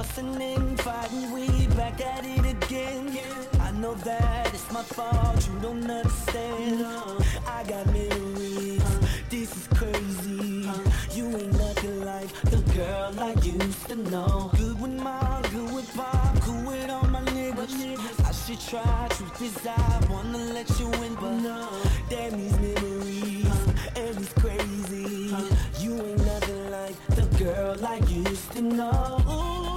fussing and fighting, we back at it again. I know that it's my fault, you don't understand. I got memories, this is crazy. You ain't nothing like the girl I used to know. Good with mom, good with pop, cool with all my niggas. I should try, truth is I wanna let you in, but no. Damn these memories, and it's crazy. You ain't nothing like the girl I used to know.